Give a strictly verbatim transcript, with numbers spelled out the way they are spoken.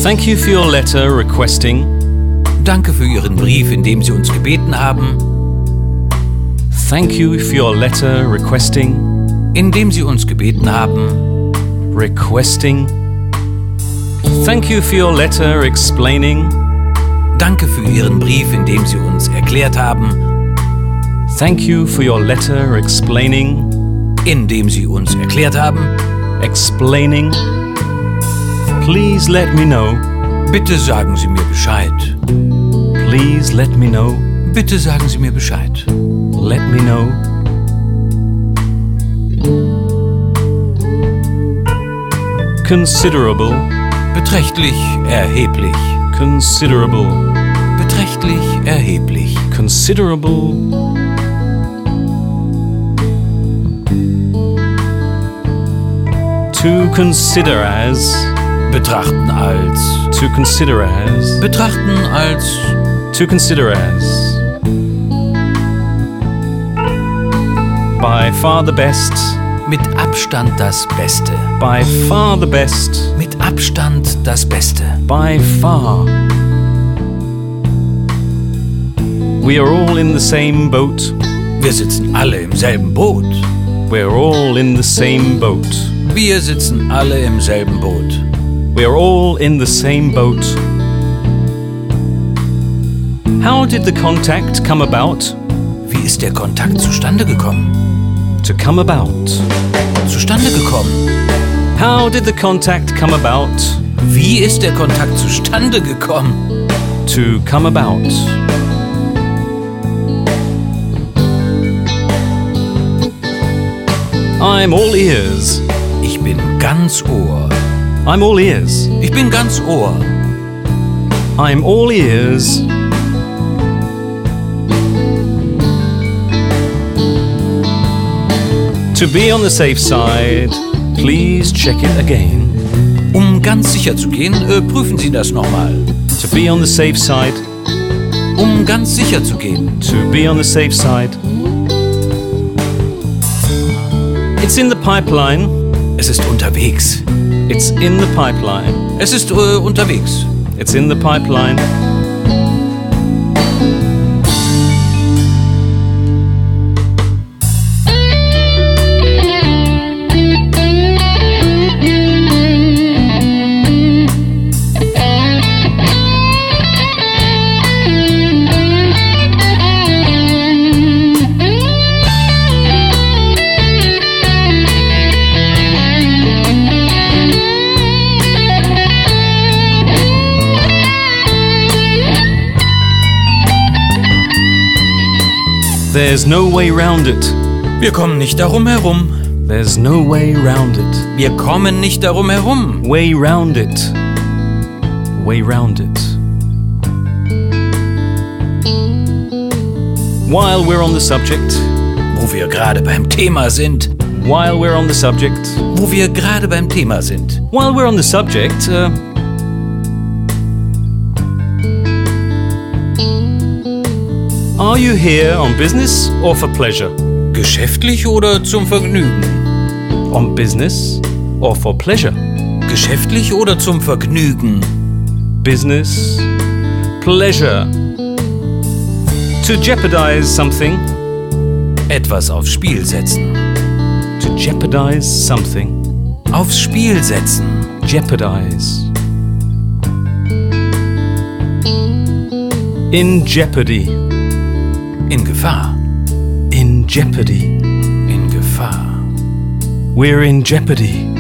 Thank you for your letter requesting. Danke für Ihren Brief, in dem Sie uns gebeten haben. Thank you for your letter requesting. In dem Sie uns gebeten haben. Requesting. Thank you for your letter explaining. Danke für Ihren Brief, in dem Sie uns erklärt haben. Thank you for your letter explaining. In dem Sie uns erklärt haben. Explaining. Please let me know. Bitte sagen Sie mir Bescheid. Please let me know. Bitte sagen Sie mir Bescheid. Let me know. Considerable. Beträchtlich, erheblich. Considerable. Beträchtlich, erheblich. Considerable. To consider as. Betrachten als. To consider as. Betrachten als. To consider as. By far the best. Mit Abstand das Beste. By far the best. Mit Abstand das Beste. By far. We are all in the same boat. Wir sitzen alle im selben Boot. We're all in the same boat. Wir sitzen alle im selben Boot. We're all in the same boat. How did the contact come about? Wie ist der Kontakt zustande gekommen? To come about. Zustande gekommen. How did the contact come about? Wie ist der Kontakt zustande gekommen? To come about. I'm all ears. Ich bin ganz Ohr. I'm all ears. Ich bin ganz Ohr. I'm all ears. To be on the safe side, please check it again. Um ganz sicher zu gehen, äh, prüfen Sie das nochmal. To be on the safe side. Um ganz sicher zu gehen. To be on the safe side. It's in the pipeline. Es ist unterwegs. It's in the pipeline. Es ist äh, unterwegs. It's in the pipeline. There's no way round it. Wir kommen nicht darum herum. There's no way round it. Wir kommen nicht darum herum. Way round it. Way round it. While we're on the subject. Wo wir gerade beim Thema sind. While we're on the subject. Wo wir gerade beim Thema sind. While we're on the subject. Uh, Are you here on business or for pleasure? Geschäftlich oder zum Vergnügen? On business or for pleasure? Geschäftlich oder zum Vergnügen? Business, pleasure. To jeopardize something. Etwas aufs Spiel setzen. To jeopardize something. Aufs Spiel setzen. Jeopardize. In jeopardy. In Gefahr. In jeopardy. In Gefahr. We're in jeopardy.